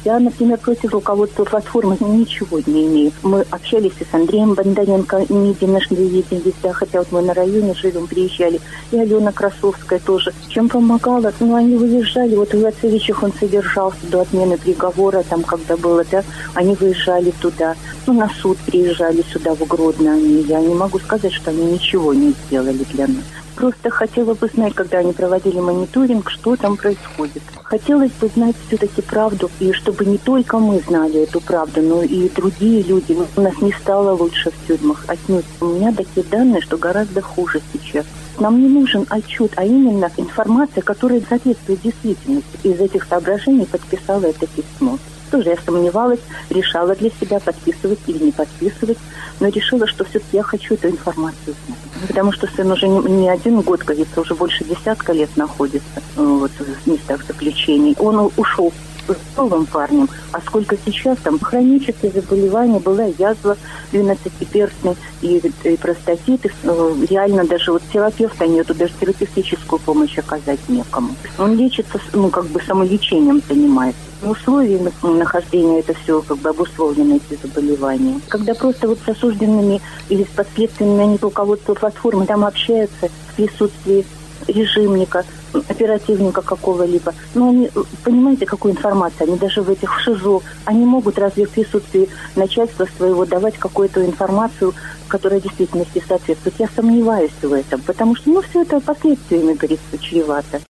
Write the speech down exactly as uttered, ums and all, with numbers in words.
Я, например, против руководства платформы ничего не имею. Мы общались и с Андреем Бондаренко, не единожды виделись, да, хотя вот мы на районе живем, приезжали. И Алена Красовская тоже. Чем помогала? Ну, они выезжали, вот в Лацевичах он содержался до отмены приговора, там, когда было, да, они выезжали туда. Ну, на суд приезжали сюда, в Гродно. Я не могу сказать, что они ничего не сделали для нас. Просто хотела бы знать, когда они проводили мониторинг, что там происходит. Хотелось бы знать все-таки правду, и чтобы не только мы знали эту правду, но и другие люди. У нас не стало лучше в тюрьмах. Отнюдь. У меня такие данные, что гораздо хуже сейчас. Нам не нужен отчет, а именно информация, которая соответствует действительности. Из этих соображений подписала это письмо. Тоже я сомневалась, решала для себя, подписывать или не подписывать, но решила, что все-таки я хочу эту информацию знать. Потому что сын уже не, не один год, кажется, уже больше десятка лет находится вот, в местах заключений. Он ушел с новым парнем, а сколько сейчас там хронические заболевания, была язва двенадцатиперстной и, и простатит, и, реально даже вот терапевта нету, даже терапевтическую помощь оказать некому. Он лечится, ну как бы самолечением занимается. Условиями нахождения это все как бы обусловлено, эти заболевания. Когда просто вот с осужденными или с подследственными они руководство платформы там общаются в присутствии режимника, оперативника какого-либо. Но они, понимаете, какую информацию? Они даже в этих в ШИЗО, они могут разве в присутствии начальства своего давать какую-то информацию, которая действительности соответствует. Я сомневаюсь в этом, потому что, ну, все это последствиями, говорится, чревато.